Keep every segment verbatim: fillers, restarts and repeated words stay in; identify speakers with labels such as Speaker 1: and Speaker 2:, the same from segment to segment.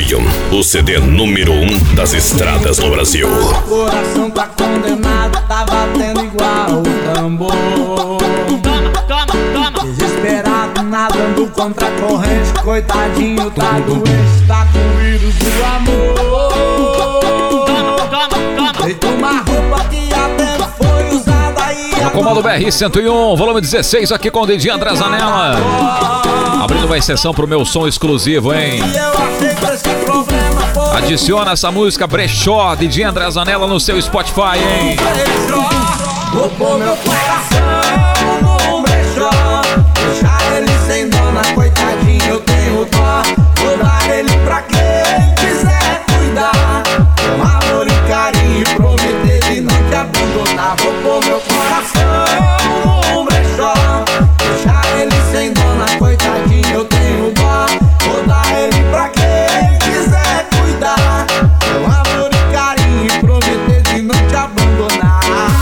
Speaker 1: Premium, o C D número um das estradas no Brasil.
Speaker 2: O coração tá condenado, tá batendo igual o tambor. Desesperado, nadando contra a corrente, coitadinho, tá doente, tá com o vírus do amor. Feito uma roupa que até foi usada aí.
Speaker 3: No comando B R cento e um, volume dezesseis, aqui com o D J André Zanella. Abrindo uma exceção pro meu som exclusivo, hein? Adiciona essa música Brechó, D J André Zanella no seu Spotify, hein?
Speaker 2: Vou pôr meu coração no brechó, deixar ele sem dona, coitadinho, eu tenho dó. Vou dar ele pra quem quiser cuidar, com amor e carinho, prometer de não te abandonar. Vou pôr meu coração no brechó, deixar ele sem dona, coitadinho, eu tenho dó. Vou dar ele pra quem quiser cuidar, com amor e carinho, prometer de não te abandonar.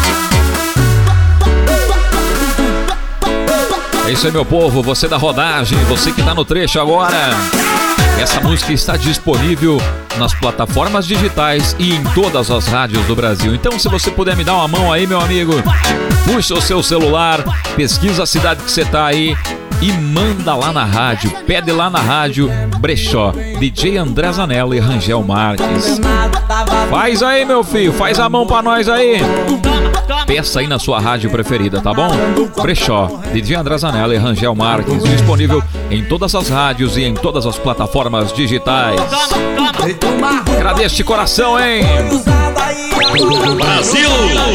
Speaker 3: É isso aí, meu povo, você da rodagem, você que tá no trecho agora. Essa música está disponível nas plataformas digitais e em todas as rádios do Brasil. Então, se você puder me dar uma mão aí, meu amigo, puxa o seu celular, pesquisa a cidade que você tá aí e manda lá na rádio, pede lá na rádio Brechó, D J André Zanella e Rangel Marques. Faz aí, meu filho, faz a mão pra nós aí. Peça aí na sua rádio preferida, tá bom? Brechó, D J André Zanella e Rangel Marques, disponível em todas as rádios e em todas as plataformas digitais. Agradeço de coração, hein?
Speaker 1: Brasil!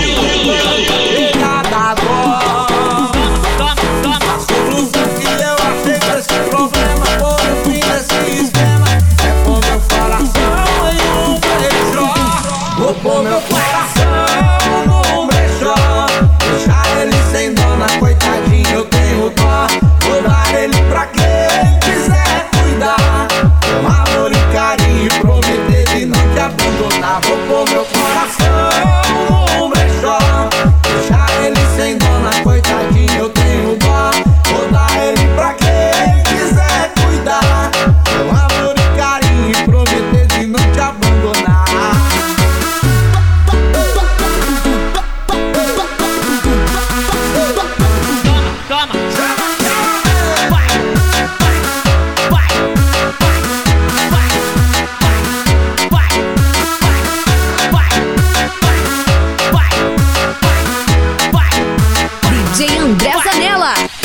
Speaker 2: Vou pôr meu coração no brechó, deixar ele sem dona, coitadinho, eu tenho dó. Vou dar ele pra quem quiser cuidar, com amor e carinho, prometer de não te abandonar. Vou pôr meu coração no brechó, deixar ele sem dona, coitadinho, eu tenho dó. Vou dar ele pra quem quiser cuidar, com amor e carinho, prometer de não te abandonar.
Speaker 4: D J André Zanella.